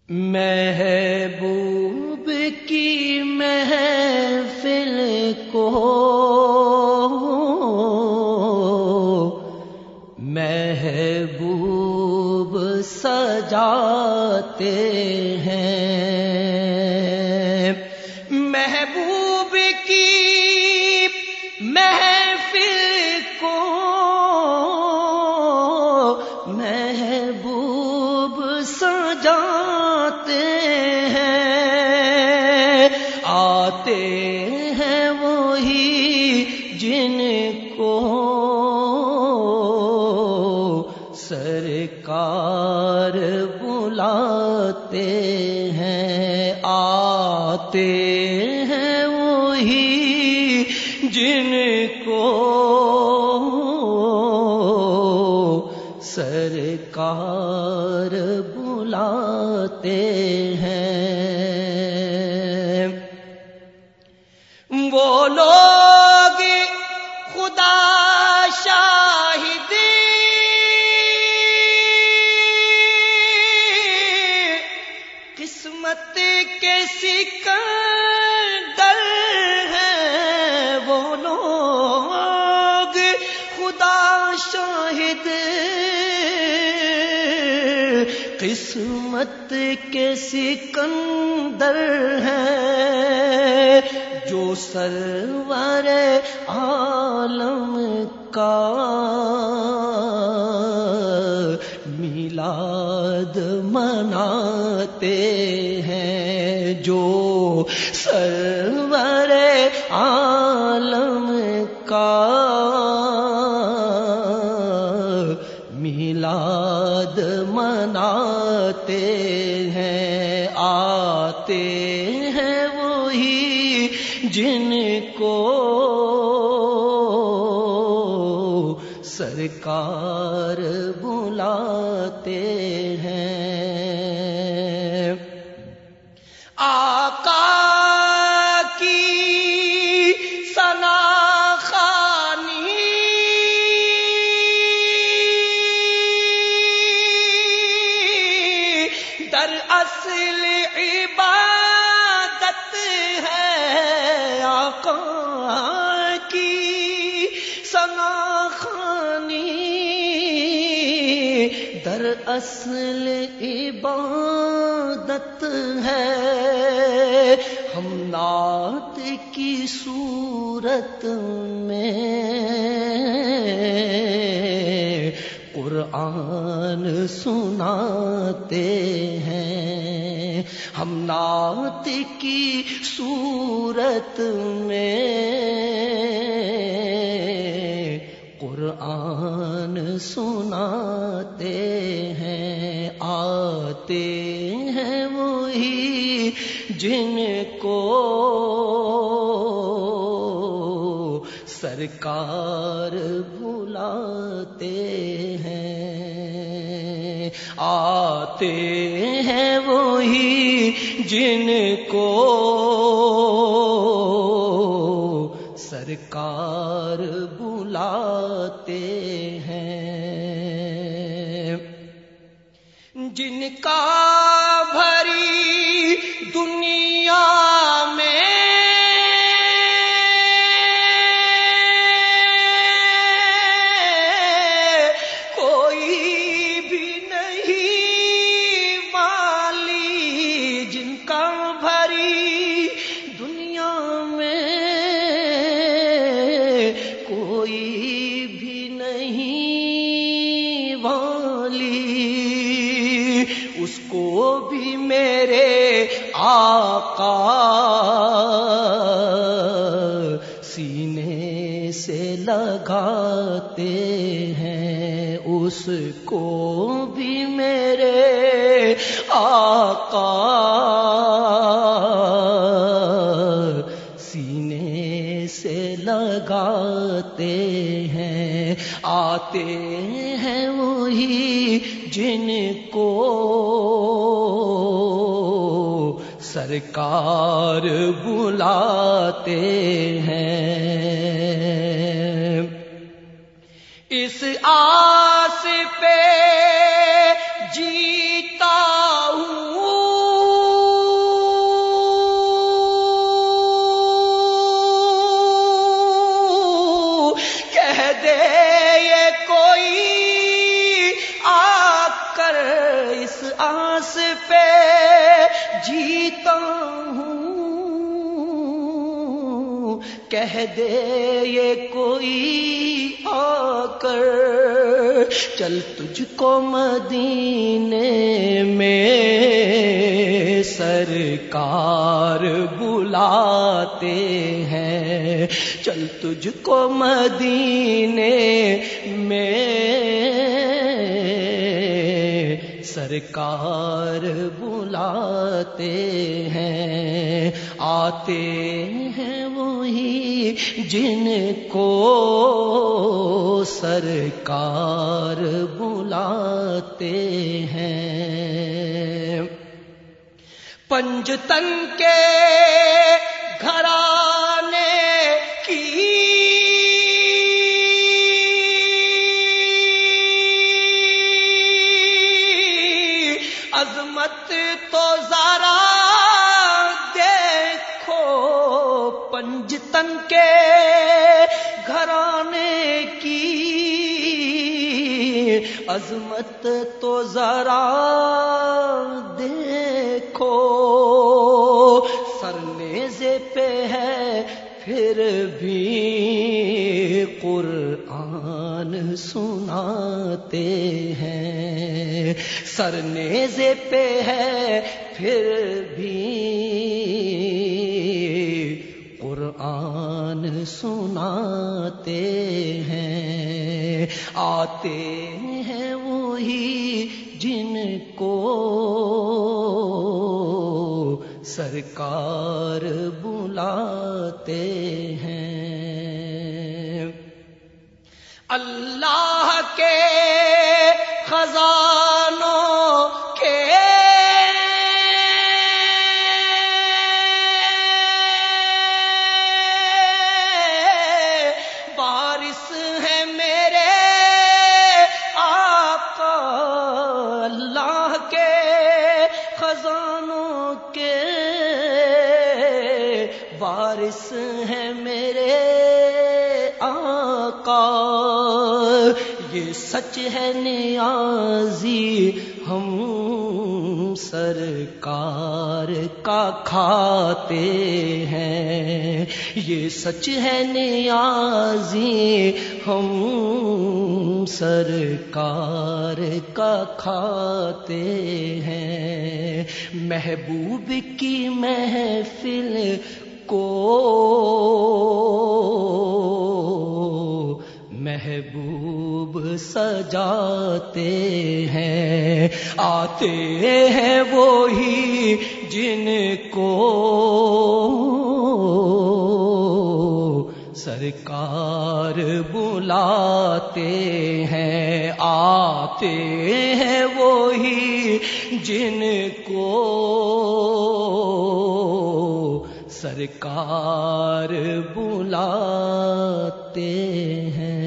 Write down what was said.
محبوب کی محفل کو محبوب سجاتے ہیں، محبوب کی محفل کو محبوب سجاتے ہیں، آتے ہیں وہی جن کو سرکار بلاتے ہیں، آتے ہیں وہی جن کو سرکار بلاتے ہیں، وہ لوگ خدا شاہد قسمت کے سکندر ہیں، وہ لوگ خدا شاہد قسمت کے سکندر ہیں، جو سرور عالم کا میلاد مناتے ہیں، جو سرور عالم کا میلاد مناتے ہیں، آتے ہیں وہی جن کو سرکار بلاتے ہیں، آقا کی ثنا خوانی در اصل عبادت ہے، آقا کی ثنا خوانی در اصل عبادت ہے، ہم نعت کی صورت میں قرآن سناتے ہیں، ہم نعت کی صورت میں قرآن سناتے ہیں، آتے ہیں وہی جن کو سرکار بلاتے ہیں، آتے ہیں وہی جن کو سرکار بلاتے ہیں، جن کا بھری دنیا میں کوئی بھی نہیں والی، جن کا بھری دنیا میں کوئی بھی نہیں والی، اس کو بھی میرے آقا سینے سے لگاتے ہیں، اس کو بھی میرے آقا سینے سے لگاتے ہیں، آتے ہیں وہی جن کو سرکار بلاتے ہیں، اس آس پہ جیتا ہوں جیتا ہوں کہہ دے یہ کوئی آ کر چل تجھ کو مدینے میں سرکار بلاتے ہیں، چل تجھ کو مدینے میں سرکار بلاتے ہیں، آتے ہیں وہی جن کو سرکار بلاتے ہیں۔ پنجتن کے گھرانے کی عظمت تو ذرا دیکھو، پنجتن کے گھرانے کی عظمت تو ذرا دیکھو، سرنیزے پہ ہے پھر بھی قرآن سناتے ہیں، سرنیزے پہ ہے پھر بھی قرآن سناتے ہیں، آتے ہیں وہی جن کو سرکار بلاتے ہیں۔ اللہ کے خزانوں کے وارث ہیں میرے آقا، اللہ کے خزانوں کے وارث ہیں میرے آقا، یہ سچ ہے نیازی ہم سرکار کا کھاتے ہیں، یہ سچ ہے نیازی ہم سرکار کا کھاتے ہیں، محبوب کی محفل کو محبوب سجاتے ہیں، آتے ہیں وہی جن کو سرکار بلاتے ہیں، آتے ہیں وہی جن کو سرکار بلاتے ہیں۔